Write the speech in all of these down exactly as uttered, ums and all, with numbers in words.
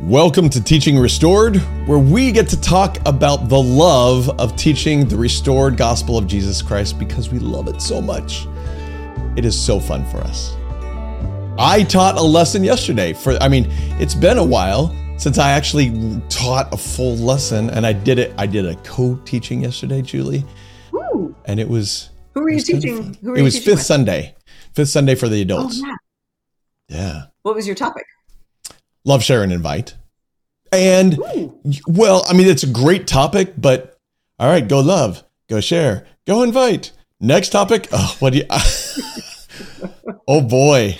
Welcome to Teaching Restored, where we get to talk about the love of teaching the restored gospel of Jesus Christ because we love it so much. It is so fun for us. I taught a lesson yesterday for, I mean, it's been a while since I actually taught a full lesson, and I did it, I did a co-teaching yesterday, Julie. Ooh. And it was... Who were you teaching? Who were it you was teaching Fifth with? Sunday. Fifth Sunday for the adults. Oh, yeah. Yeah. What was your topic? Love, share, and invite. And, Ooh. well, I mean, it's a great topic, but all right, go love, go share, go invite. Next topic. Oh, what do you, oh boy.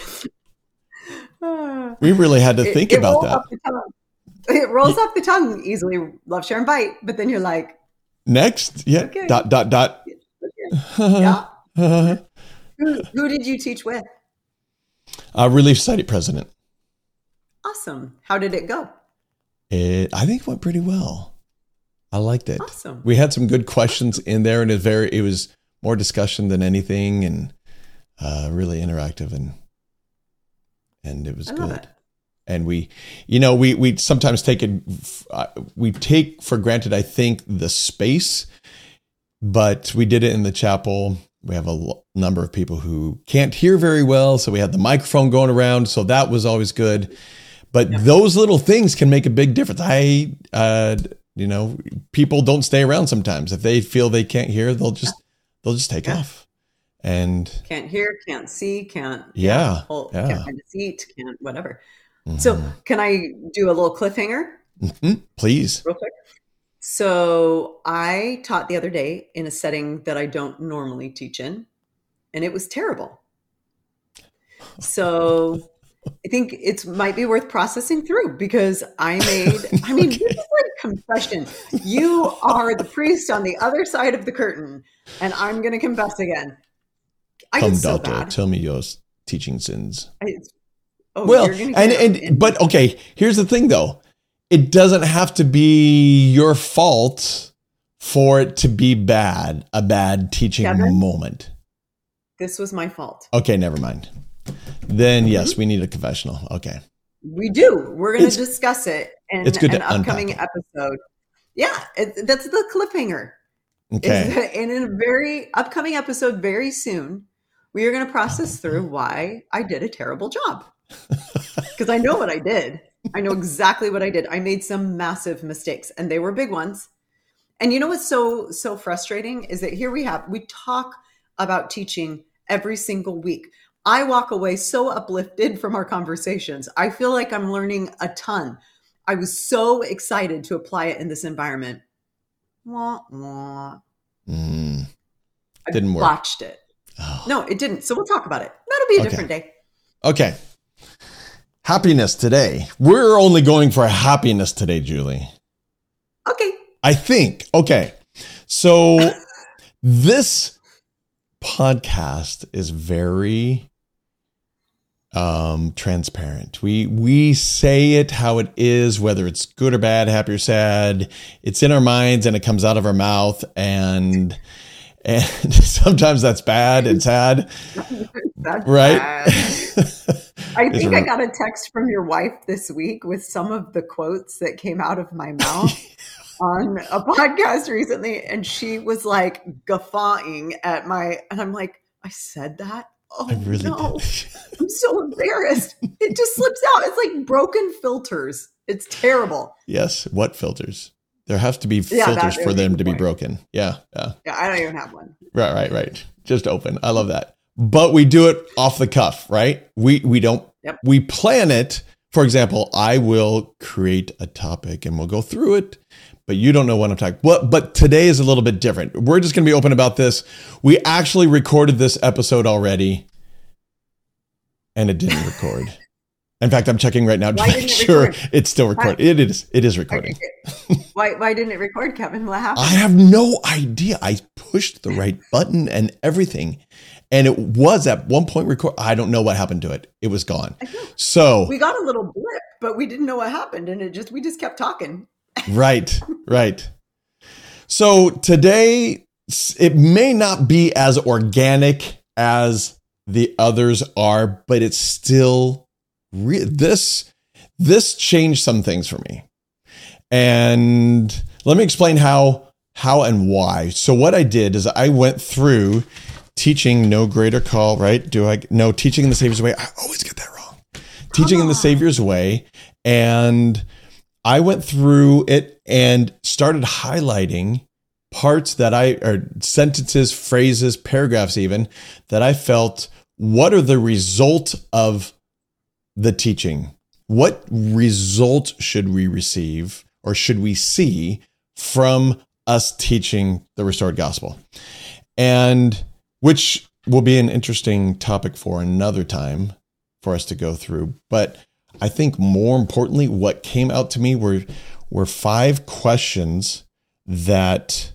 We really had to It- think it about rolls that. off the tongue. It rolls off the tongue easily. Love, share, invite. But then you're like, Next. Yeah. Okay. Dot, dot, dot. yeah. uh, Who, who did you teach with? Relief Society president. Awesome. How did it go? It, I think it went pretty well. I liked it. Awesome. We had some good questions in there, and it very it was more discussion than anything, and uh, really interactive, and and it was I love good. it. And we, you know, we we sometimes take it, uh, we take for granted, I think, the space, but we did it in the chapel. We have a l- number of people who can't hear very well, so we had the microphone going around, so that was always good. But Yep. those little things can make a big difference. I, uh, you know, people don't stay around sometimes. If they feel they can't hear, they'll just they'll just take Yeah. off. And Can't hear, can't see, can't, yeah, hold, yeah. can't find a seat, can't whatever. So can I do a little cliffhanger Mhm. Please. real quick? So I taught the other day in a setting that I don't normally teach in, and it was terrible. So I think it might be worth processing through because I made, I mean, this is like confession. You are the priest on the other side of the curtain, and I'm going to confess again. I Come, did so doctor, bad. tell me your teaching sins. I, oh, Well, you're gonna and, get- and but okay, here's the thing though. It doesn't have to be your fault for it to be bad, a bad teaching Kevin? moment. this was my fault. Okay, never mind. Then yes, we need a confessional. Okay. We do. We're going It's- to discuss it in it's good an to upcoming unpack episode. Yeah, it, that's the cliffhanger. Okay. Is that in a very upcoming episode very soon, we are going to process through why I did a terrible job. Because I know what I did. I know exactly what I did. I made some massive mistakes, and they were big ones. And you know what's so so frustrating is that here we have we talk about teaching every single week. I walk away so uplifted from our conversations. I feel like I'm learning a ton. I was so excited to apply it in this environment. Wah, wah. Mm, I Didn't work. botched it. oh. No, it didn't. So we'll talk about it. That'll be a Okay. different day. Okay. Happiness today. We're only going for happiness today, Julie. Okay. I think. Okay. So this podcast is very um transparent. We we say it how it is, whether it's good or bad, happy or sad. It's in our minds and it comes out of our mouth, and and sometimes that's bad and sad, That's right? bad. I It's think I r- got a text from your wife this week with some of the quotes that came out of my mouth on a podcast recently. And she was like guffawing at my, and I'm like, I said that? Oh, I really no. did. I'm so embarrassed. It just slips out. It's like broken filters. It's terrible. Yes. What filters? There have to be Yeah, that- filters that for was them the to be point. broken. Yeah. Yeah. Yeah, I don't even have one. Right, right, right. Just open. I love that. But we do it off the cuff, right? We we don't Yep. we plan it. For example, I will create a topic and we'll go through it, but you don't know what I'm talking. But but today is a little bit different. We're just going to be open about this. We actually recorded this episode already and it didn't record. In fact, I'm checking right now to Why make didn't it sure record? it's still recording. It is it is recording. Why, why didn't it record, Kevin? What happened? I have no idea. I pushed the right button and everything. And it was at one point record. I don't know what happened to it. It was gone. I know. So, We got a little blip, but we didn't know what happened. And it just, we just kept talking. right, right. So today, s- it may not be as organic as the others are, but it's still re- this this changed some things for me. And let me explain how, how and why. So what I did is I went through teaching No Greater Call, right? Do I no teaching in the Savior's Way? I always get that wrong. Teaching in the Savior's Way. And I went through it and started highlighting parts that I, or sentences, phrases, paragraphs even, that I felt, what are the result of the teaching? What result should we receive or should we see from us teaching the restored gospel? And which will be an interesting topic for another time for us to go through. But I think more importantly, what came out to me were, were five questions that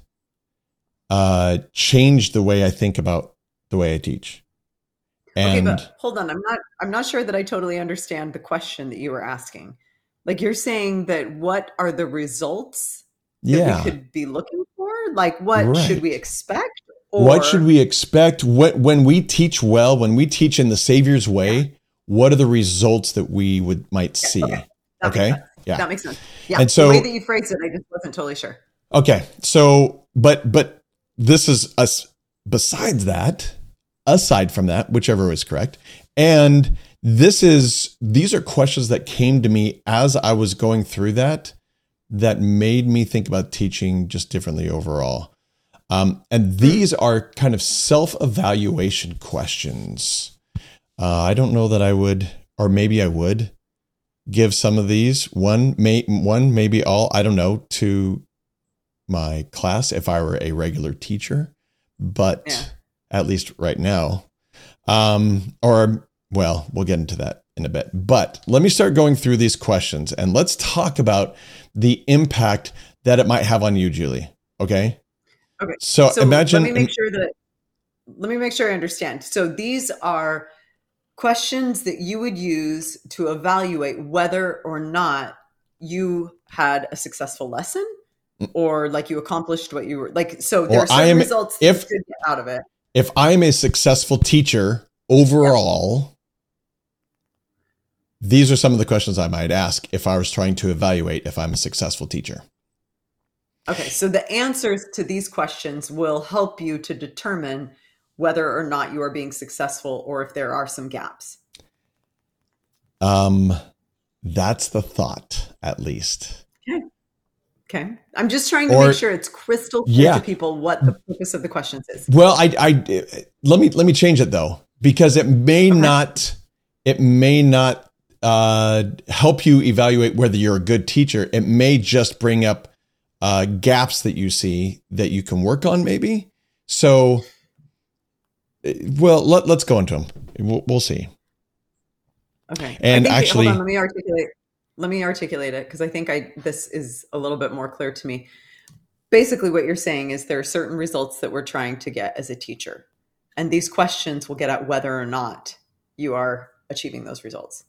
uh, changed the way I think about the way I teach. And okay, but hold on. I'm not, I'm not sure that I totally understand the question that you were asking. Like you're saying that what are the results that yeah, we could be looking for? Like what right. should we expect? Or What should we expect when, when we teach well, when we teach in the Savior's way, yeah. what are the results that we would might see? Okay. That okay. Makes sense. Yeah. That makes sense. Yeah. And so the way that you phrased it, I just wasn't totally sure. Okay. So, but, but this is us besides that, aside from that, whichever is correct. And this is, these are questions that came to me as I was going through that, that made me think about teaching just differently overall. Um, and these are kind of self-evaluation questions. Uh, I don't know that I would, or maybe I would give some of these, one, may, one, maybe all, I don't know, to my class if I were a regular teacher, but yeah. at least right now, um, or well, we'll get into that in a bit, but let me start going through these questions and let's talk about the impact that it might have on you, Julie. Okay. Okay. So, so imagine, let me make sure that, let me make sure I understand. So these are questions that you would use to evaluate whether or not you had a successful lesson or like you accomplished what you were like. So there are certain am, results that if, you could get out of it. If I'm a successful teacher overall, yeah. these are some of the questions I might ask if I was trying to evaluate if I'm a successful teacher. Okay, so the answers to these questions will help you to determine whether or not you are being successful or if there are some gaps. Um, that's the thought, at least. Okay. Okay. I'm just trying to or, make sure it's crystal clear yeah. to people what the purpose of the questions is. Well, I, I, let me, let me change it though, because it may okay. not, it may not uh, help you evaluate whether you're a good teacher. It may just bring up Uh, gaps that you see that you can work on maybe. So, well, let, let's go into them. We'll, we'll see. Okay. And think, actually, hold on, let me articulate, let me articulate it. Cause I think I, this is a little bit more clear to me. Basically what you're saying is there are certain results that we're trying to get as a teacher. And these questions will get at whether or not you are achieving those results.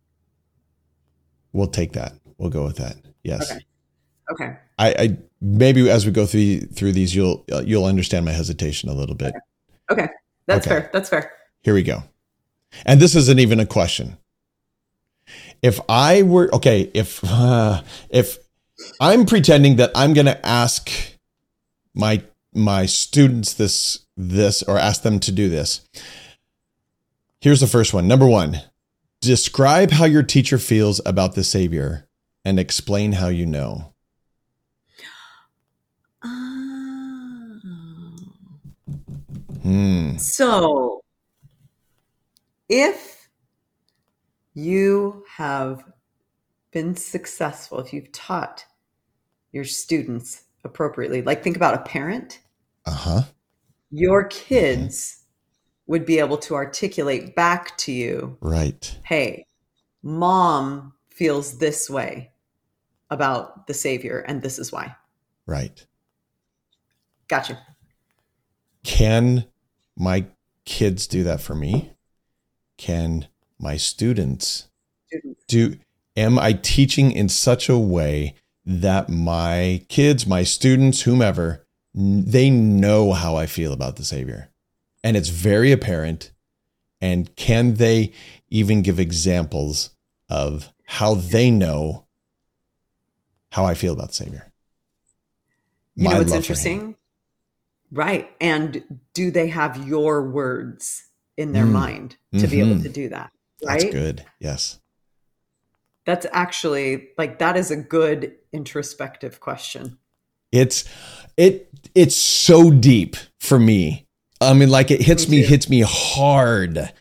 We'll take that. We'll go with that. Yes. Okay. Okay. I, I maybe as we go through through these, you'll uh, you'll understand my hesitation a little bit. Okay, okay. That's okay. fair. That's fair. Here we go. And this isn't even a question. If I were okay, if uh, if I'm pretending that I'm going to ask my my students this this or ask them to do this. Here's the first one. Number one, describe how your teacher feels about the Savior and explain how you know. Hmm. So if you have been successful, if you've taught your students appropriately, like think about a parent, uh-huh. your kids mm-hmm. would be able to articulate back to you, right? Hey, mom feels this way about the Savior, and this is why. Right. Gotcha. Can my kids do that for me? Can my students do? Am I teaching in such a way that my kids, my students, whomever, they know how I feel about the Savior? And it's very apparent. And can they even give examples of how they know how I feel about the Savior. You My know what's love for him. interesting? Right. And do they have your words in their Mm. mind to be able Mhm. to do that? That's Right. good. Yes. That's actually like, that is a good introspective question. It's it it's so deep for me. I mean, like it hits Me me, too. hits me hard.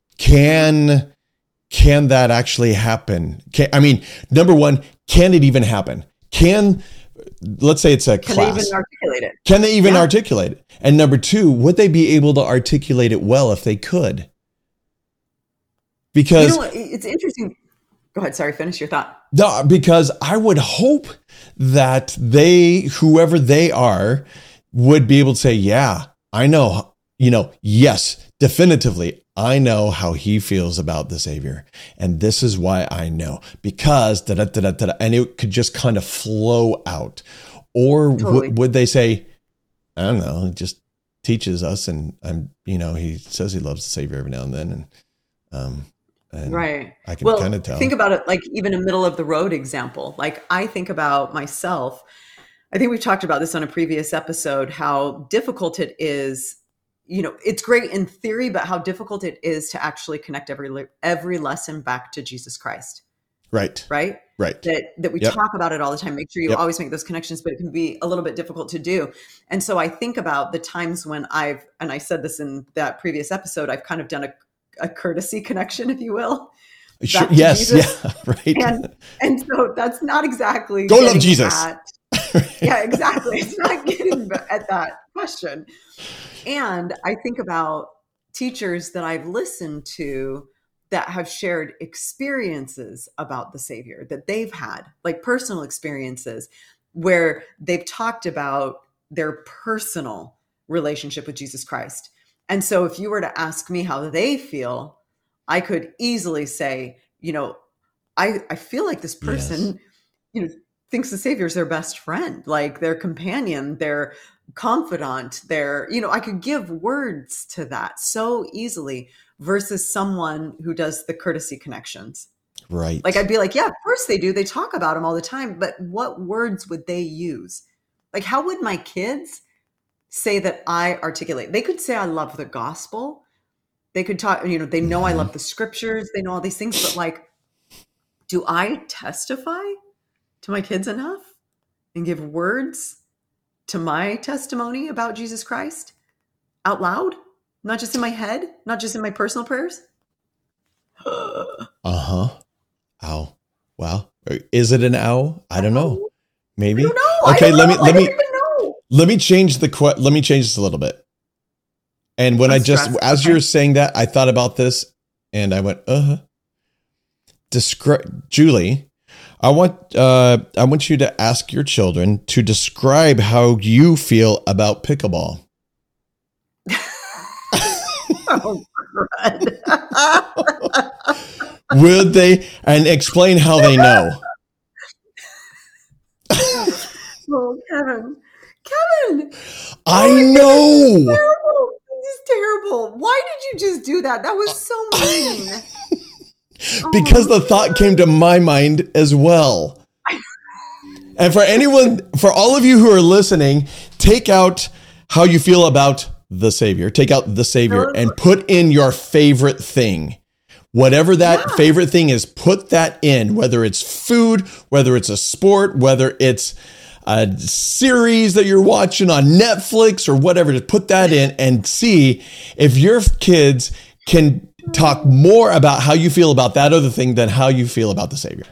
Can can that actually happen? Can, I mean, number one, can it even happen? Can let's say it's a Can they class. even articulate it? Can they even Yeah. articulate it? And number two, would they be able to articulate it well if they could? You Because know what? It's interesting. Go ahead. Sorry. Finish your thought. no, because I would hope that they, whoever they are, would be able to say, yeah, I know, you know, yes, definitively, I know how he feels about the Savior. And this is why I know, because da da da da da, and it could just kind of flow out. Or Totally. w- would they say, I don't know, he just teaches us, and I'm, you know, he says he loves the Savior every now and then, and um, and Right. I can Well, kind of tell. think about it like even a middle of the road example. Like I think about myself. I think we've talked about this on a previous episode, how difficult it is. You know, it's great in theory, but how difficult it is to actually connect every le- every lesson back to Jesus Christ. Right. Right. Right. That that we Yep. talk about it all the time. Make sure you Yep. always make those connections, but it can be a little bit difficult to do. And so I think about the times when I've, and I said this in that previous episode, I've kind of done a, a courtesy connection, if you will. Sure. back to Yes. Jesus. Yeah. Right. And and so that's not exactly Go love getting Jesus. at- yeah, exactly. It's not getting at that question. And I think about teachers that I've listened to that have shared experiences about the Savior that they've had, like personal experiences where they've talked about their personal relationship with Jesus Christ. And so if you were to ask me how they feel, I could easily say, you know, I, I feel like this person, Yes. you know, thinks the Savior is their best friend, like their companion, their confidant, their, you know, I could give words to that so easily versus someone who does the courtesy connections. Right. Like I'd be like, yeah, of course they do. They talk about him all the time, but what words would they use? Like, how would my kids say that I articulate? They could say, I love the gospel. They could talk, you know, they know I love the scriptures. They know all these things, but like, do I testify to my kids enough and give words to my testimony about Jesus Christ out loud? Not just in my head, not just in my personal prayers? Uh-huh. Ow. Wow. Is it an ow? I don't know. Maybe. I don't know. Okay, I don't let me know. let I me don't even know. let me change the que- let me change this a little bit. And when I'm I just stressed. as Okay. you were saying that, I thought about this and I went, uh-huh. Describe Julie, I want uh I want you to ask your children to describe how you feel about pickleball. Oh, crud. Would they and explain how they know? Oh, Kevin. Kevin. I Oh, know. Terrible. This is terrible. Why did you just do that? That was so mean. Because Oh, the thought came to my mind as well. And for anyone, for all of you who are listening, take out how you feel about the Savior. Take out the Savior and put in your favorite thing. Whatever that Yeah. favorite thing is, put that in, whether it's food, whether it's a sport, whether it's a series that you're watching on Netflix or whatever. Just put that in and see if your kids can talk more about how you feel about that other thing than how you feel about the Savior.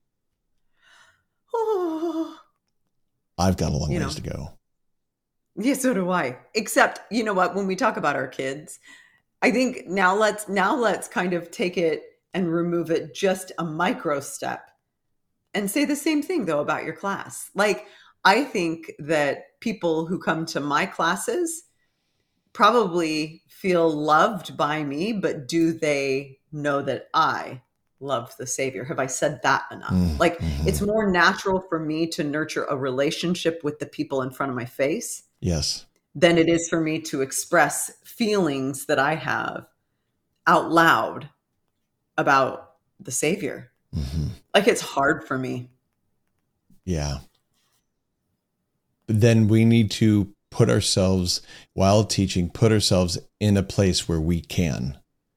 Oh. I've got a long You ways know. to go. Yeah, so do I. Except, you know what, when we talk about our kids, I think now let's now let's kind of take it and remove it just a micro step and say the same thing though about your class. Like I think that people who come to my classes probably feel loved by me, but do they know that I love the Savior? Have I said that enough? Mm, like mhm. it's more natural for me to nurture a relationship with the people in front of my face Yes. than it is for me to express feelings that I have out loud about the Savior. Mm-hmm. Like it's hard for me. Yeah. But then we need to put ourselves, while teaching, put ourselves in a place where we can.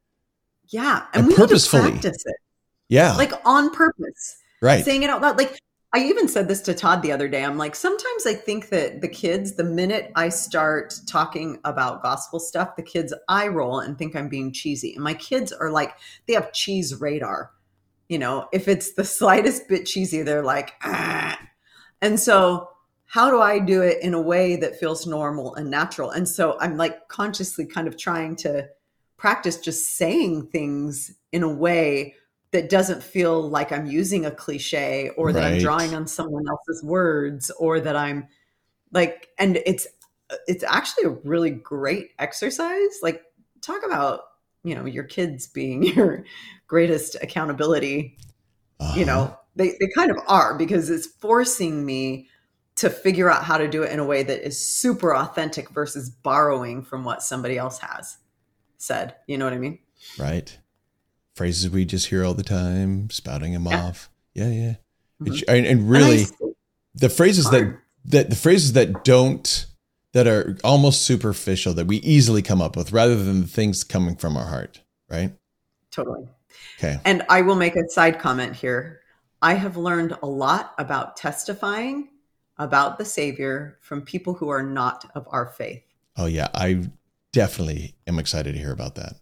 Yeah. And, And we purposefully. need to practice it. Yeah. Like on purpose. Right. Saying it out loud. Like I even said this to Todd the other day. I'm like, sometimes I think that the kids, the minute I start talking about gospel stuff, the kids eye roll and think I'm being cheesy. And my kids are like, they have cheese radar. You know, if it's the slightest bit cheesy, they're like, ah. And so how do I do it in a way that feels normal and natural? And so I'm like consciously kind of trying to practice just saying things in a way that doesn't feel like I'm using a cliche or that Right. I'm drawing on someone else's words or that I'm like, and it's, it's actually a really great exercise. Like talk about, you know, your kids being your greatest accountability, Uh-huh. you know, they, they kind of are, because it's forcing me to figure out how to do it in a way that is super authentic versus borrowing from what somebody else has said. You know what I mean? Right. Phrases we just hear all the time, spouting them Yeah. off. Yeah, yeah. Mhm. It- and, and really, And I- the phrases that, hard. that the phrases that don't, that are almost superficial, that we easily come up with, rather than the things coming from our heart. Right. Totally. Okay. And I will make a side comment here. I have learned a lot about testifying about the Savior from people who are not of our faith. Oh yeah. I definitely am excited to hear about that.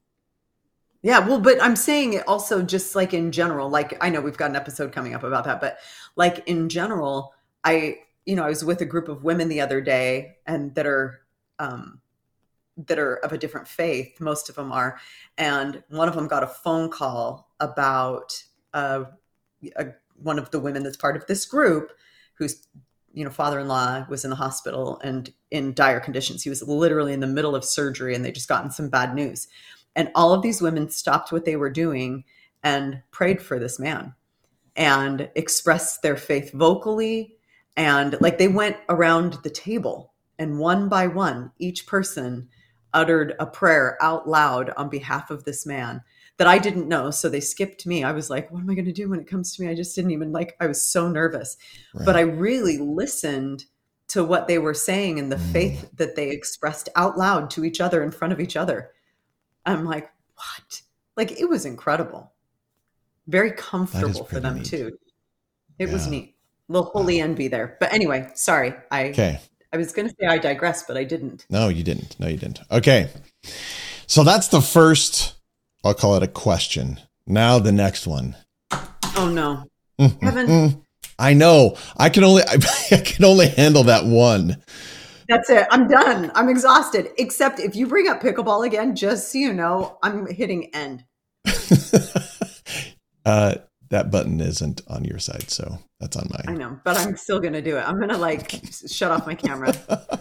Yeah, well, but I'm saying it also just like in general, like I know we've got an episode coming up about that, but like in general, I, you know, I was with a group of women the other day and that are, um, that are of a different faith. Most of them are. And one of them got a phone call about uh, a, one of the women that's part of this group whose, you know, father-in-law was in the hospital and in dire conditions. He was literally in the middle of surgery and they just gotten some bad news. And all of these women stopped what they were doing and prayed for this man and expressed their faith vocally. And like they went around the table and one by one, each person uttered a prayer out loud on behalf of this man that I didn't know. So they skipped me. I was like, what am I going to do when it comes to me? I just didn't even like, I was so nervous, Right. but I really listened to what they were saying and the Mm. faith that they expressed out loud to each other in front of each other. I'm like, what? Like, it was incredible. Very comfortable for pretty them neat. too. It was Yeah. neat. Little holy envy there. But anyway, sorry. I Okay. I was going to say I digress, but I didn't. No, you didn't. No, you didn't. Okay. So that's the first, I'll call it a question. Now the next one. Oh no. Mm, Kevin. mm. I know. I can only I, I can only handle that one. That's it. I'm done. I'm exhausted. Except if you bring up pickleball again, just so you know, I'm hitting end. uh, that button isn't on your side, so that's on I mine. know, but I'm still going to do it. I'm going to like shut off my camera.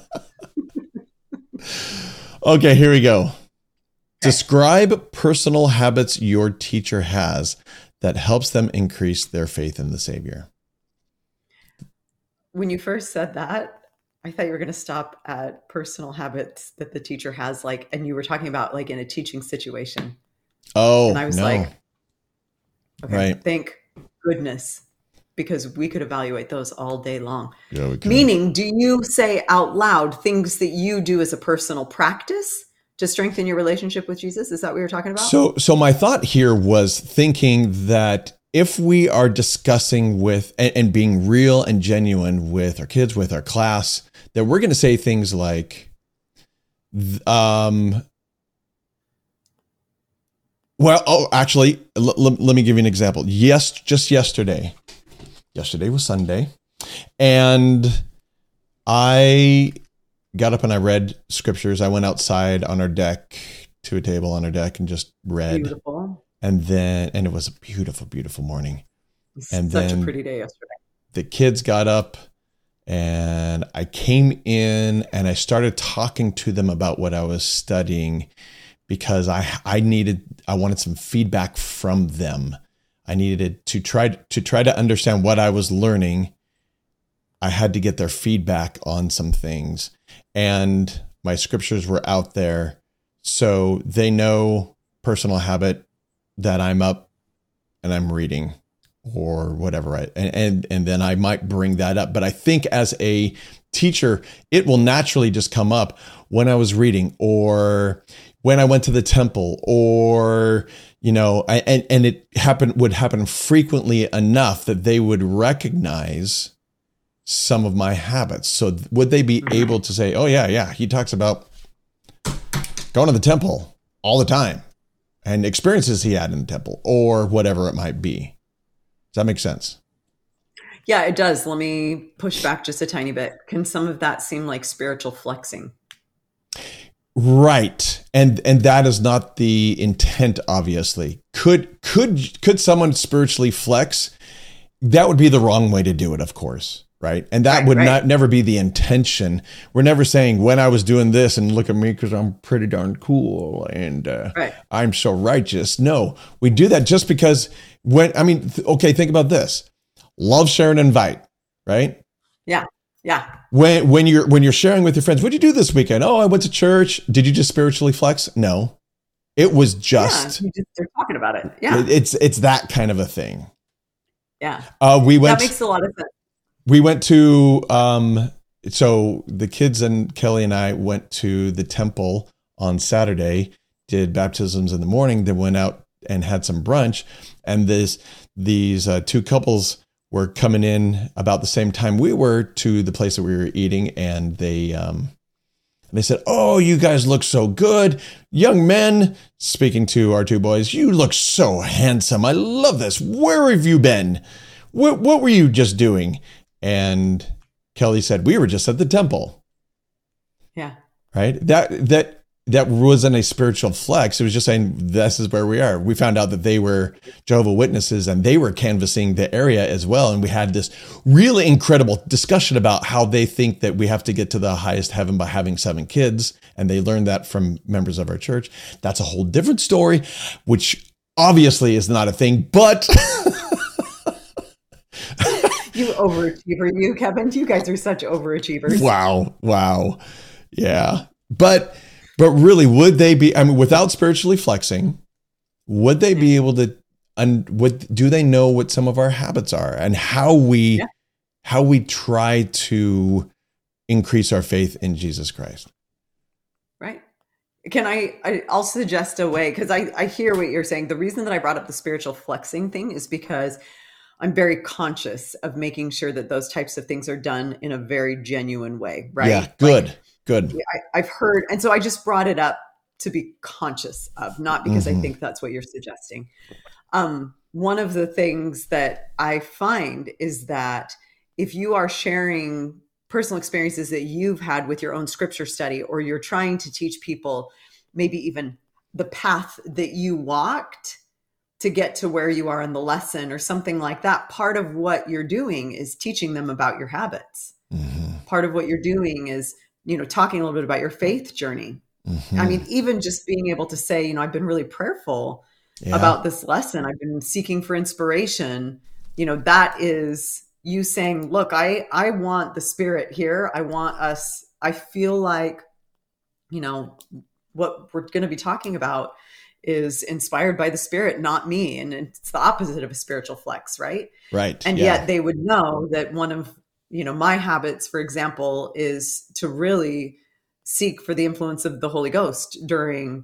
Okay, here we go. Describe personal habits your teacher has that helps them increase their faith in the Savior. When you first said that, I thought you were going to stop at personal habits that the teacher has, like, and you were talking about like in a teaching situation. Oh, And I was no. like, okay, Right. thank goodness, because we could evaluate those all day long. Yeah, we can. Meaning, do you say out loud things that you do as a personal practice to strengthen your relationship with Jesus? Is that what you're talking about? So, so my thought here was thinking that if we are discussing with and, and being real and genuine with our kids, with our class, that we're going to say things like, th- um, well, oh, actually, l- l- let me give you an example. Yes, just yesterday, yesterday was Sunday, and I got up and I read scriptures. I went outside on our deck to a table on our deck and just read. Beautiful. And then, and it was a beautiful, beautiful morning. It's And such then- a pretty day yesterday. The kids got up and I came in and I started talking to them about what I was studying because I, I needed, I wanted some feedback from them. I needed to try to try to understand what I was learning. I had to get their feedback on some things, and my scriptures were out there. So they know personal habit that I'm up and I'm reading or whatever. Right. And, and, and then I might bring that up. But I think as a teacher, it will naturally just come up when I was reading or when I went to the temple or, you know, I, and, and it happened would happen frequently enough that they would recognize some of my habits. So would they be able to say, oh yeah, yeah, he talks about going to the temple all the time and experiences he had in the temple or whatever it might be. Does that make sense? Yeah, it does. Let me push back just a tiny bit. Can some of that seem like spiritual flexing? Right. And and that is not the intent, obviously. Could could could someone spiritually flex? That would be the wrong way to do it, of course. Right. And that right, would right. not never be the intention. We're never saying when I was doing this and look at me because I'm pretty darn cool and uh, right. I'm so righteous. No, we do that just because when I mean, th- OK, think about this. Love, share and invite. Right. Yeah. Yeah. When when you're when you're sharing with your friends, what did you do this weekend? Oh, I went to church. Did you just spiritually flex? No, it was just, yeah, you just they're talking about it. Yeah. It's it's that kind of a thing. Yeah. Uh, we went. That makes a lot of sense. We went to, um, so the kids and Kelly and I went to the temple on Saturday, did baptisms in the morning, then went out and had some brunch. And this, these uh, two couples were coming in about the same time we were to the place that we were eating. And they, um, they said, oh, you guys look so good. Young men, speaking to our two boys, you look so handsome. I love this. Where have you been? What, what were you just doing? And Kelly said, we were just at the temple. Yeah. Right. That, that, that wasn't a spiritual flex. It was just saying, this is where we are. We found out that they were Jehovah's Witnesses and they were canvassing the area as well. And we had this really incredible discussion about how they think that we have to get to the highest heaven by having seven kids. And they learned that from members of our church. That's a whole different story, which obviously is not a thing, but You overachiever, you, Kevin. You guys are such overachievers. Wow. Wow. Yeah. But, but really, would they be, I mean, without spiritually flexing, would they be able to, and would, do they know what some of our habits are and how we, yeah. how we try to increase our faith in Jesus Christ? Right. Can I, I I'll suggest a way, because I, I hear what you're saying. The reason that I brought up the spiritual flexing thing is because I'm very conscious of making sure that those types of things are done in a very genuine way, right? Yeah, good, like, good. I, I've heard, and so I just brought it up to be conscious of, not because mm-hmm. I think that's what you're suggesting. Um, one of the things that I find is that if you are sharing personal experiences that you've had with your own scripture study, or you're trying to teach people maybe even the path that you walked to get to where you are in the lesson or something like that, part of what you're doing is teaching them about your habits. Mm-hmm. Part of what you're doing is, you know, talking a little bit about your faith journey. Mm-hmm. I mean, even just being able to say, you know, I've been really prayerful yeah. about this lesson. I've been seeking for inspiration. You know, that is you saying, look, I, I want the Spirit here. I want us, I feel like, you know, what we're going to be talking about is inspired by the Spirit, not me. And it's the opposite of a spiritual flex, right? Right. And yeah. yet they would know that one of, you know, my habits, for example, is to really seek for the influence of the Holy Ghost during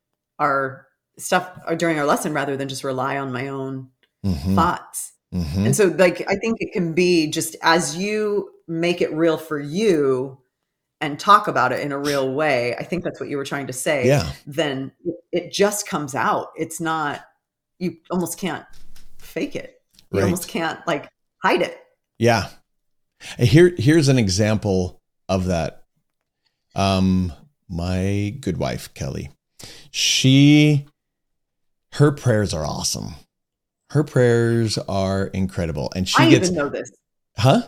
our stuff, or during our lesson, rather than just rely on my own mm-hmm. thoughts. Mm-hmm. And so like, I think it can be just as you make it real for you and talk about it in a real way, I think that's what you were trying to say, yeah. then it just comes out. It's not, you almost can't fake it. You right. almost can't like hide it. Yeah. Here, here's an example of that. Um, my good wife, Kelly, she, her prayers are awesome. Her prayers are incredible. And she I gets, even know this. Huh?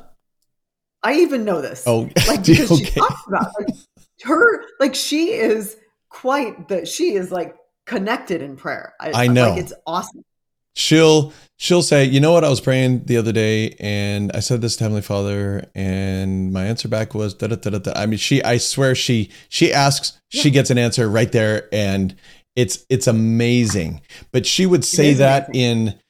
I even know this. Oh, like because okay. she talks about like, her, like she is quite the, she is like connected in prayer. I, I know. Like it's awesome. She'll, she'll say, you know what? I was praying the other day and I said this to Heavenly Father and my answer back was da da da da. da. I mean, she, I swear she, she asks, yeah. she gets an answer right there. And it's, it's amazing. But she would say that amazing. in,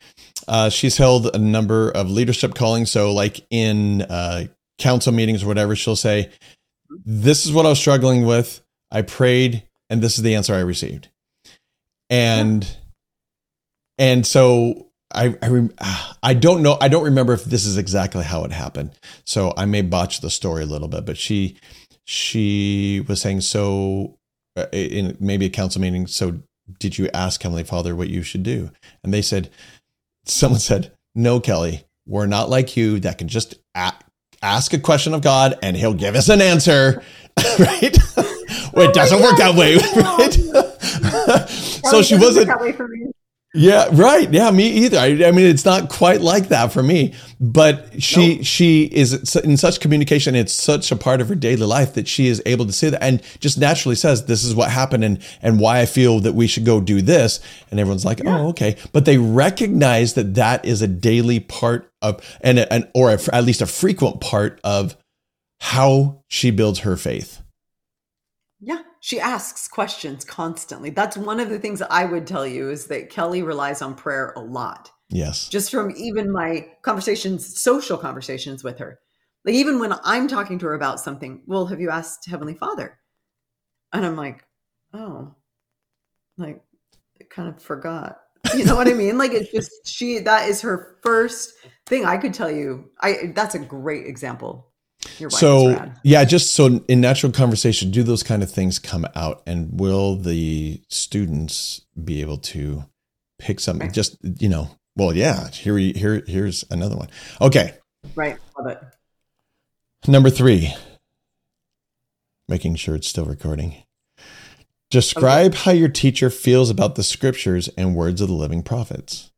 Uh, she's held a number of leadership callings. So like in uh, council meetings or whatever, she'll say, this is what I was struggling with. I prayed and this is the answer I received. And, yeah. and so I, I, I don't know. I don't remember if this is exactly how it happened. So I may botch the story a little bit, but she, she was saying, so uh, in maybe a council meeting, so did you ask Heavenly Father what you should do? And they said, someone said, no, Kelly, we're not like you that can just a- ask a question of God and he'll give us an answer, right? Well, it doesn't work that way, right? So she wasn't. Yeah, right. Yeah, me either. I, I mean, it's not quite like that for me, but she nope. she is in such communication. It's such a part of her daily life that she is able to say that and just naturally says, this is what happened and, and why I feel that we should go do this. And everyone's like, yeah. oh, okay. But they recognize that that is a daily part of, and, and or a, at least a frequent part of how she builds her faith. Yeah. She asks questions constantly. That's one of the things I would tell you is that Kelly relies on prayer a lot. Yes. Just from even my conversations, social conversations with her. Like even when I'm talking to her about something, well, have you asked Heavenly Father? And I'm like, oh, like I kind of forgot. You know what I mean? Like it's just, she, that is her first thing I could tell you. I, that's a great example. Your wife so is rad. Yeah, just so in natural conversation, do those kind of things come out, and will the students be able to pick something? Right. Just you know, well, yeah. Here, we, here, here's another one. Okay, right. Love it. Number three. Making sure it's still recording. Describe okay. how your teacher feels about the scriptures and words of the living prophets.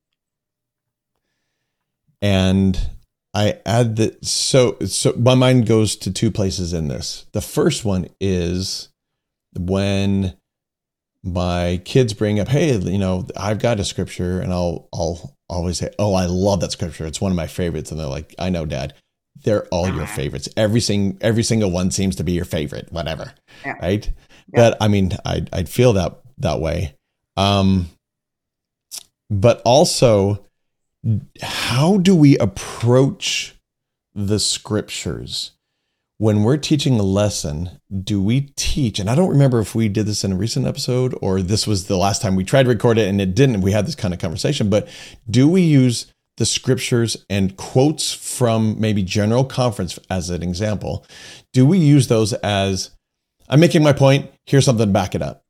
And I add that, so, so my mind goes to two places in this. The first one is when my kids bring up, hey, you know, I've got a scripture, and I'll, I'll always say, oh, I love that scripture. It's one of my favorites. And they're like, I know, Dad, they're all your favorites. Every sing, every single one seems to be your favorite, whatever. Yeah. Right. Yeah. But I mean, I'd, I'd feel that, that way. Um, but also, how do we approach the scriptures when we're teaching a lesson? Do we teach, and I don't remember if we did this in a recent episode or this was the last time we tried to record it and it didn't, we had this kind of conversation, but do we use the scriptures and quotes from maybe General Conference as an example? Do we use those as, I'm making my point, here's something to back it up?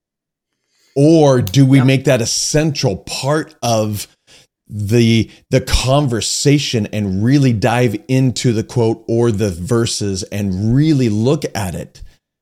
Or do we yep. make that a central part of the the conversation and really dive into the quote or the verses and really look at it?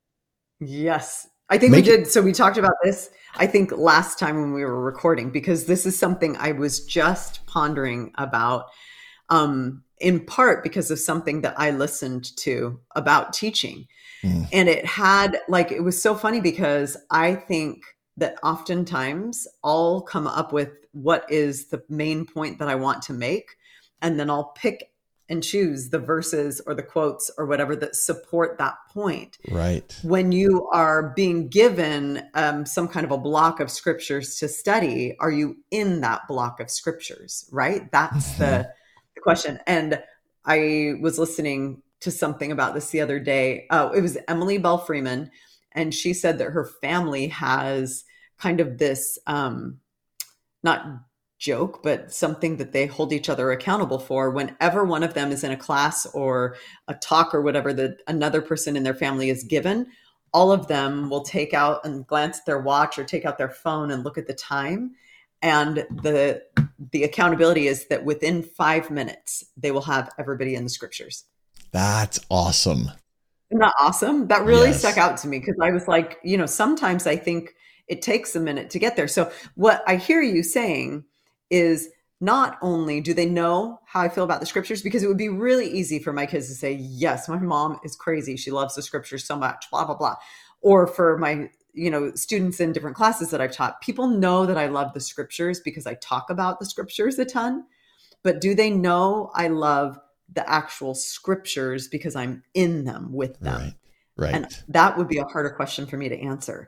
Yes. I think Make we did. It, so we talked about this, I think last time when we were recording, because this is something I was just pondering about, um, in part because of something that I listened to about teaching. Mm. And it had like, it was so funny because I think that oftentimes I'll come up with what is the main point that I want to make. And then I'll pick and choose the verses or the quotes or whatever that support that point. Right. When you are being given um, some kind of a block of scriptures to study, are you in that block of scriptures? Right. That's mm-hmm. the, the question. And I was listening to something about this the other day. Uh, it was Emily Bell Freeman. And she said that her family has kind of this, um, not joke, but something that they hold each other accountable for. Whenever one of them is in a class or a talk or whatever that another person in their family is given, all of them will take out and glance at their watch or take out their phone and look at the time. And the the accountability is that within five minutes, they will have everybody in the scriptures. That's awesome. Isn't that awesome? That really Yes. stuck out to me because I was like, you know, sometimes I think it takes a minute to get there. So what I hear you saying is not only do they know how I feel about the scriptures, because it would be really easy for my kids to say, yes, my mom is crazy. She loves the scriptures so much, blah, blah, blah. Or for my, you know, students in different classes that I've taught, people know that I love the scriptures because I talk about the scriptures a ton. But do they know I love the actual scriptures because I'm in them with them? Right. Right. And that would be a harder question for me to answer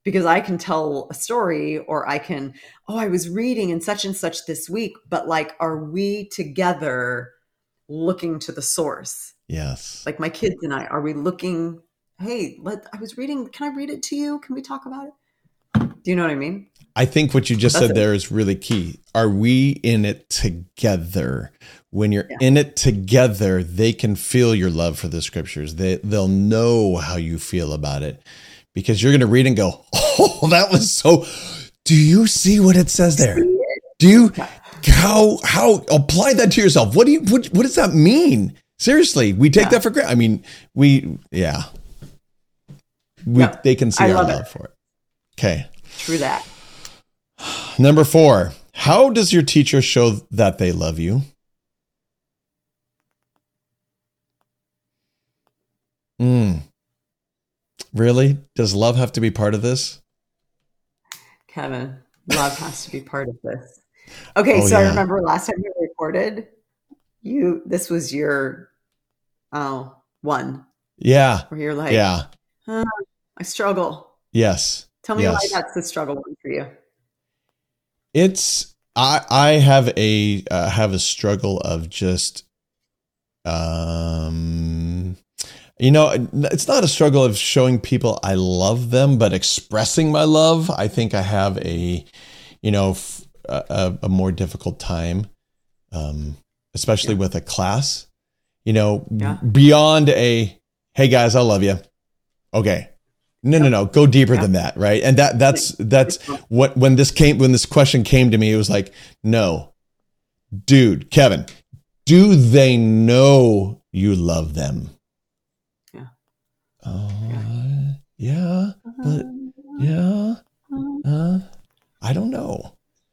because I can tell a story, or I can, oh, I was reading in such and such this week, but like, are we together looking to the source? Yes. Like my kids and I, are we looking, hey, let, I was reading, can I read it to you? Can we talk about it? Do you know what I mean? I think what you just That's said it. there is really key. Are we in it together? When you're Yeah. in it together, they can feel your love for the scriptures. They, they'll know how you feel about it, because you're going to read and go, oh, that was so, do you see what it says there? Do you, how, how apply that to yourself? What do you, what, what does that mean? Seriously, we take Yeah. that for granted. I mean, we, yeah, we, Yeah. they can see I our love love it. for it. Okay. True that. Number four, how does your teacher show that they love you? Mm. Really? Does love have to be part of this? Kevin, love has to be part of this. Okay, Oh, so I yeah. remember last time you recorded, you this was your oh one Yeah. where you're like, Yeah. "Huh, I struggle. Yes. Tell me Yes. why that's the struggle one for you." It's I I have a uh, have a struggle of just um you know, it's not a struggle of showing people I love them, but expressing my love. I think I have a, you know, f- a, a more difficult time, um, especially Yeah. with a class, you know, Yeah. beyond a, hey guys, I love you. Okay. No, no, no, go deeper Yeah. than that. Right. And that, that's, that's what, when this came, when this question came to me, it was like, no, dude, Kevin, do they know you love them? Oh, uh, yeah, but yeah, uh, I don't know.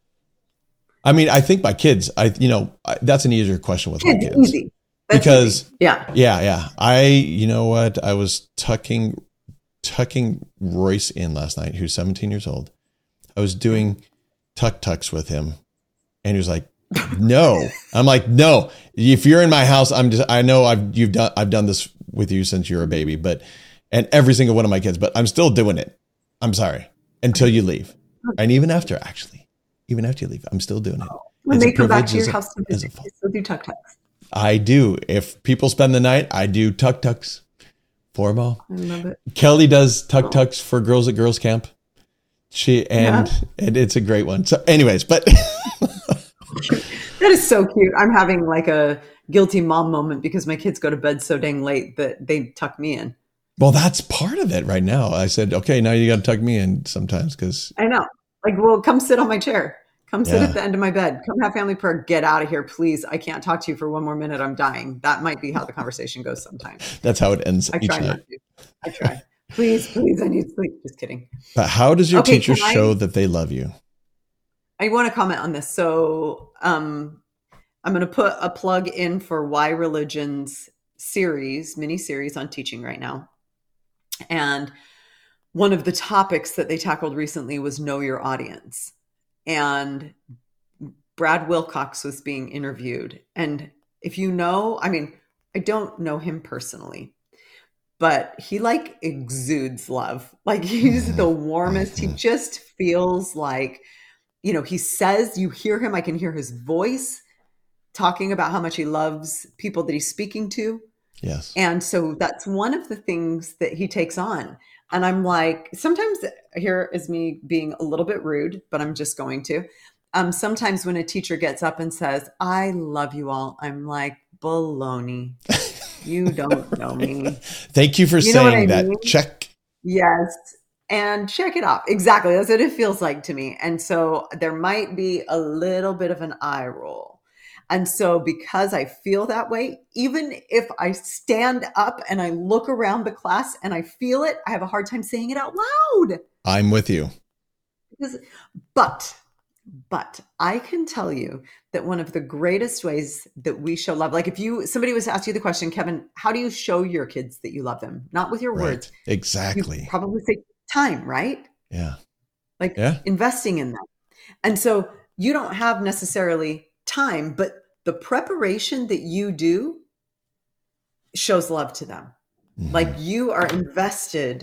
I mean, I think my kids, I, you know, I, that's an easier question with my Kids, kids. easy. That's Because, easy. yeah, yeah, yeah. I, you know what? I was tucking, tucking Royce in last night, who's seventeen years old. I was doing tuck tucks with him, and he was like, no. I'm like, no, if you're in my house, I'm just, I know I've, you've done, I've done this with you since you were a baby, but, and every single one of my kids, but I'm still doing it. I'm sorry, until you leave. And even after, actually, even after you leave, I'm still doing it. when It's they a come back privilege to your as a- house to as a visit, fault. you still do tuck tucks. I do. If people spend the night, I do tuck tucks for them all. I love it. Kelly does tuck Oh. tucks for girls at girls camp. She, and, Yeah. and it's a great one. So anyways, but That is so cute. I'm having like a guilty mom moment because my kids go to bed so dang late that they tuck me in. well, that's part of it right now. I said, okay, now you got to tuck me in sometimes because I know. Like, well, come sit on my chair. Come sit Yeah. at the end of my bed. Come have family prayer. Get out of here, please. I can't talk to you for one more minute. I'm dying. That might be how the conversation goes sometimes. that's how it ends I each try night. not to. I try. Please, please, I need sleep. Just kidding. But how does your Okay, teacher can I- show that they love you? I want to comment on this. So um, I'm going to put a plug in for Why Religion's series, mini series on teaching right now. And one of the topics that they tackled recently was know your audience. And Brad Wilcox was being interviewed. And if you know, I mean, I don't know him personally, but he like exudes love. Like he's the warmest. He just feels like, you know, he says, you hear him, I can hear his voice talking about how much he loves people that he's speaking to. Yes. And so that's one of the things that he takes on. And I'm like, sometimes here is me being a little bit rude, but I'm just going to. Um, sometimes when a teacher gets up and says, I love you all, I'm like, baloney. You don't know me. Thank you for You know what saying I that. mean? Check. Yes. And check it off. Exactly. That's what it feels like to me. And so there might be a little bit of an eye roll. And so because I feel that way, even if I stand up and I look around the class and I feel it, I have a hard time saying it out loud. I'm with you. Because, but, but I can tell you that one of the greatest ways that we show love, like if you, somebody was to ask you the question, Kevin, how do you show your kids that you love them? Not with your Right. words. You Exactly. probably say time, right? Yeah. Like Yeah. investing in them. And so you don't have necessarily time, but the preparation that you do shows love to them. Mhm. Like you are invested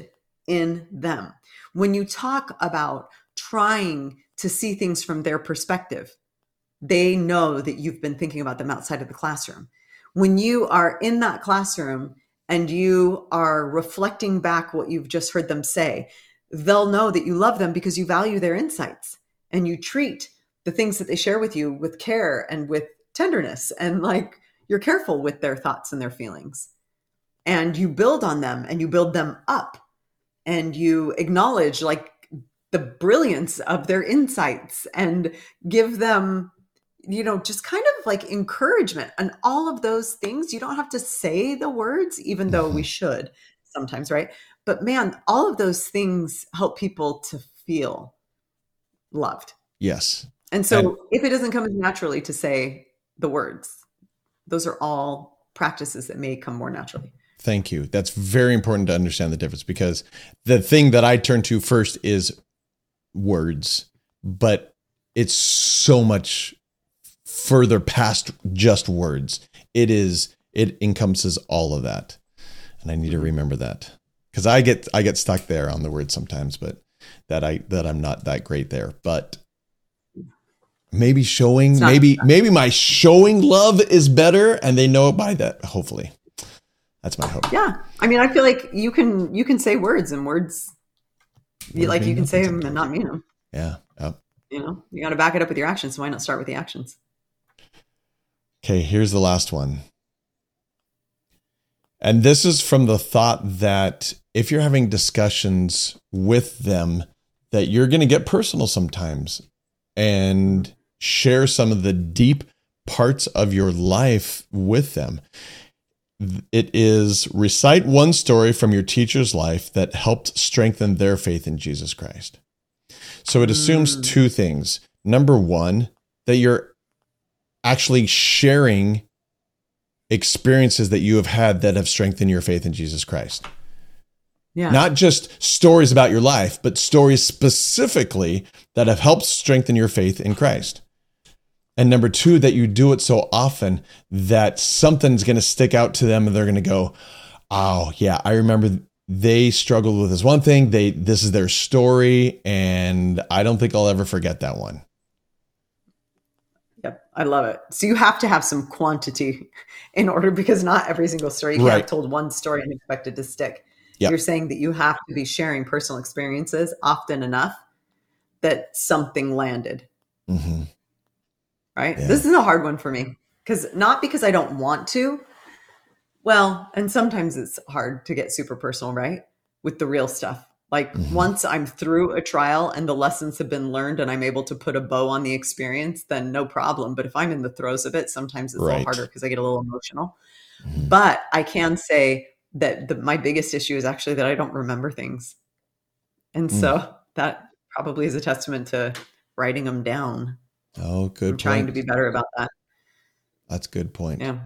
in them. When you talk about trying to see things from their perspective, they know that you've been thinking about them outside of the classroom. When you are in that classroom and you are reflecting back what you've just heard them say, they'll know that you love them because you value their insights and you treat the things that they share with you with care and with tenderness, and like you're careful with their thoughts and their feelings, and you build on them and you build them up, and you acknowledge like the brilliance of their insights and give them, you know, just kind of like encouragement and all of those things. You don't have to say the words, even though we should sometimes, right? But man, all of those things help people to feel loved. Yes. And so And- if it doesn't come as naturally to say the words, those are all practices that may come more naturally. Thank you. That's very important to understand the difference, because the thing that I turn to first is words, but it's so much further past just words. It is, it encompasses all of that. And I need to remember that, because I get, I get stuck there on the word sometimes, but that I, that I'm not that great there, but maybe showing, maybe, maybe my showing love is better and they know it by that. Hopefully. That's my hope. Yeah. I mean, I feel like you can, you can say words and words, you, like you can say them and not mean them. Yeah. Yep. You know, you got to back it up with your actions. So why not start with the actions? Okay. Here's the last one. And this is from the thought that if you're having discussions with them, that you're going to get personal sometimes and share some of the deep parts of your life with them. It is recite one story from your teacher's life that helped strengthen their faith in Jesus Christ. So it assumes mm. two things. Number one, that you're actually sharing experiences that you have had that have strengthened your faith in Jesus Christ. Yeah. Not just stories about your life, but stories specifically that have helped strengthen your faith in Christ. And number two, that you do it so often that something's going to stick out to them and they're going to go, oh yeah, I remember they struggled with this one thing. They, this is their story. And I don't think I'll ever forget that one. Yep. I love it. So you have to have some quantity in order, because not every single story, you can't right. have told one story and expect it to stick. Yep. You're saying that you have to be sharing personal experiences often enough that something landed. Mm-hmm. Right. Yeah. This is a hard one for me, because not because I don't want to. Well, and sometimes it's hard to get super personal, right? With the real stuff. Like mm-hmm. once I'm through a trial and the lessons have been learned and I'm able to put a bow on the experience, then no problem. But if I'm in the throes of it, sometimes it's right. a little harder because I get a little emotional. Mm-hmm. But I can say that the, my biggest issue is actually that I don't remember things. And mm. so that probably is a testament to writing them down. Oh, good I'm point. Trying to be better about that. That's a good point. Yeah.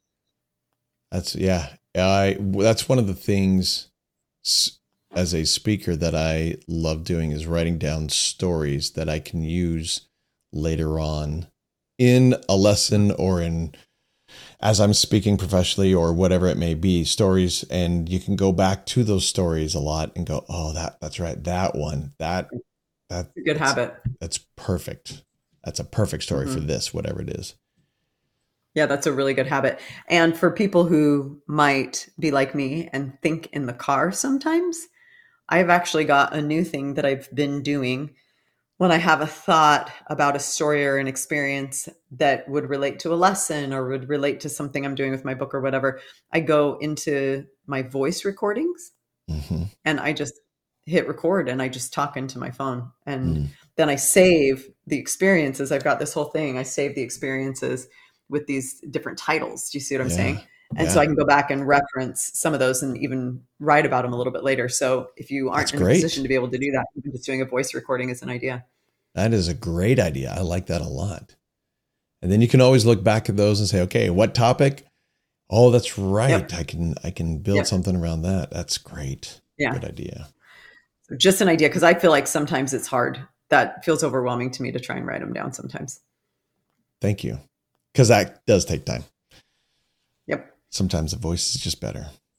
That's yeah. I that's one of the things as a speaker that I love doing, is writing down stories that I can use later on in a lesson or in as I'm speaking professionally or whatever it may be, stories, and you can go back to those stories a lot and go, oh, that that's right, that one, that that good that's, habit. That's perfect. That's a perfect story mm-hmm. for this, whatever it is. Yeah, that's a really good habit. And for people who might be like me and think in the car sometimes, I've actually got a new thing that I've been doing when I have a thought about a story or an experience that would relate to a lesson or would relate to something I'm doing with my book or whatever. I go into my voice recordings mm-hmm. and I just hit record and I just talk into my phone. And mm. then I save the experiences. I've got this whole thing. I save the experiences with these different titles. Do you see what I'm yeah. saying? And yeah. so I can go back and reference some of those and even write about them a little bit later. So if you aren't That's in great. a position to be able to do that, even just doing a voice recording is an idea. That is a great idea. I like that a lot. And then you can always look back at those and say, okay, what topic? Oh, that's right. Yep. I can, I can build yep. something around that. That's great. Yeah. Good idea. So just an idea. Cause I feel like sometimes it's hard. That feels overwhelming to me to try and write them down sometimes. Thank you. Cause that does take time. Yep. Sometimes the voice is just better.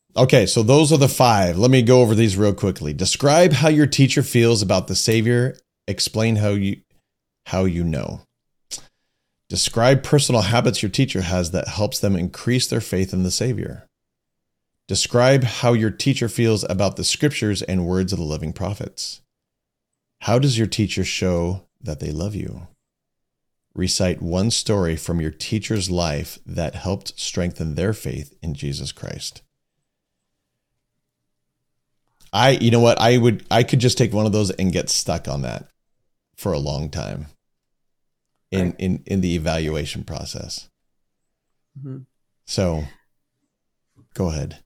Okay, so those are the five. Let me go over these real quickly. Describe how your teacher feels about the Savior. Explain how you how you know. Describe personal habits your teacher has that helps them increase their faith in the Savior. Describe how your teacher feels about the scriptures and words of the living prophets. How does your teacher show that they love you? Recite one story from your teacher's life that helped strengthen their faith in Jesus Christ. I, you know what, I would, I could just take one of those and get stuck on that for a long time in, right. in, in the evaluation process. Mm-hmm. So go ahead.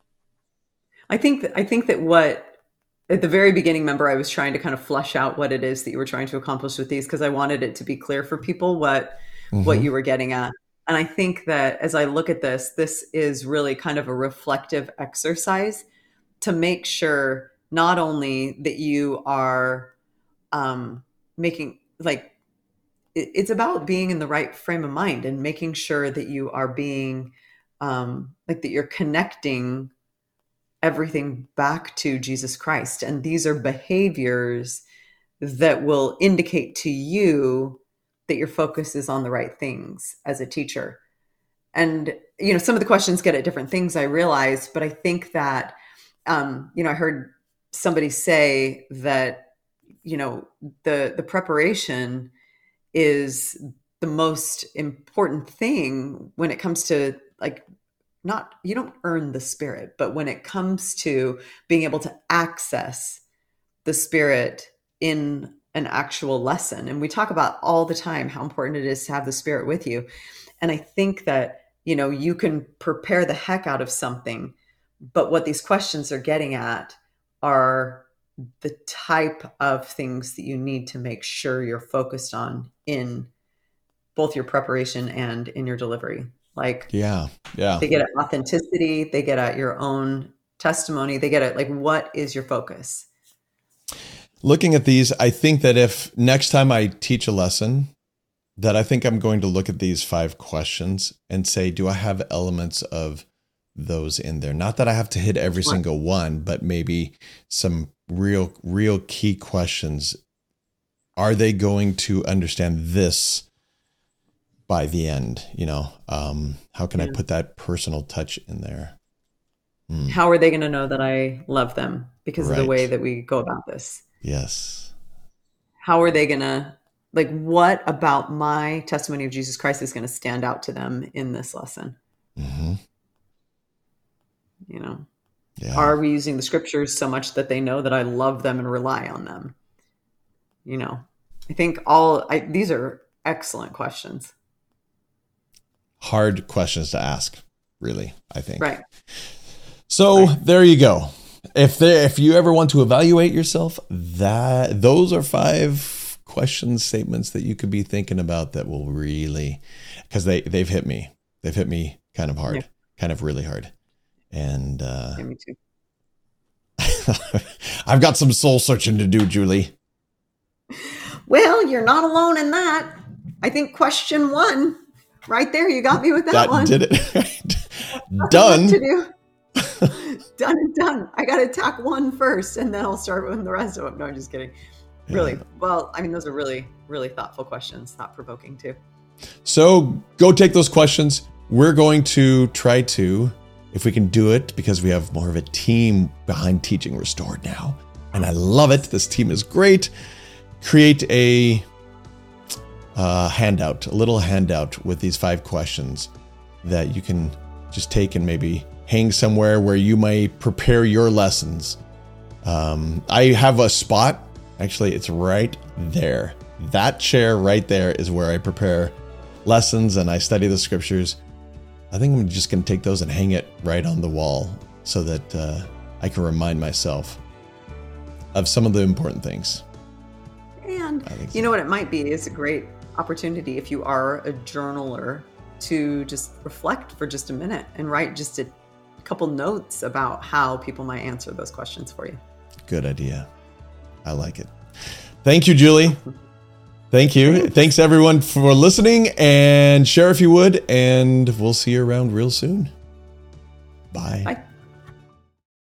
I think that, I think that what, at the very beginning, remember, I was trying to kind of flesh out what it is that you were trying to accomplish with these, because I wanted it to be clear for people what, mm-hmm. what you were getting at. And I think that as I look at this, this is really kind of a reflective exercise to make sure not only that you are um, making, like, it, it's about being in the right frame of mind and making sure that you are being, um, like, that you're connecting everything back to Jesus Christ. And these are behaviors that will indicate to you that your focus is on the right things as a teacher. And, you know, some of the questions get at different things, I realize, but I think that, um, you know, I heard somebody say that, you know, the, the preparation is the most important thing when it comes to, like, not, you don't earn the Spirit, but when it comes to being able to access the Spirit in an actual lesson. And we talk about all the time how important it is to have the Spirit with you. And I think that, you know, you can prepare the heck out of something, but what these questions are getting at are the type of things that you need to make sure you're focused on in both your preparation and in your delivery. Like, yeah, yeah. They get at authenticity. They get at your own testimony. They get at, like, what is your focus? Looking at these, I think that if next time I teach a lesson, that I think I'm going to look at these five questions and say, do I have elements of those in there? Not that I have to hit every single one, but maybe some real, real key questions. Are they going to understand this by the end? You know, um, how can yeah. I put that personal touch in there? Mm. How are they going to know that I love them because right. of the way that we go about this? Yes. How are they going to, like, what about my testimony of Jesus Christ is going to stand out to them in this lesson? Mm-hmm. You know, yeah. Are we using the scriptures so much that they know that I love them and rely on them? You know, I think all I, these are excellent questions. Hard questions to ask, really, I think. Right. So right. there you go. If there, if you ever want to evaluate yourself, that those are five question statements that you could be thinking about that will really, because they, they've hit me. They've hit me kind of hard, yeah. kind of really hard. And uh, yeah, me too. I've got some soul searching to do, Julie. Well, you're not alone in that. I think question one, right there, you got me with that, that one. Did it. Right. Done. To do. Done and done. I got to attack one first, and then I'll start with the rest of them. No, I'm just kidding. Really? Yeah. Well, I mean, those are really, really thoughtful questions, thought-provoking too. So go take those questions. We're going to try to, if we can do it, because we have more of a team behind Teaching Restored now, and I love it. This team is great. Create a uh, handout, a little handout with these five questions that you can just take and maybe hang somewhere where you might prepare your lessons. Um, I have a spot. Actually, it's right there. That chair right there is where I prepare lessons and I study the scriptures. I think I'm just going to take those and hang it right on the wall so that uh, I can remind myself of some of the important things. And you know what it might be is a great opportunity if you are a journaler to just reflect for just a minute and write just a couple notes about how people might answer those questions for you. Good idea. I like it. Thank you, Julie. Thank you. Thanks. Thanks everyone for listening, and share if you would, and we'll see you around real soon. Bye. Bye.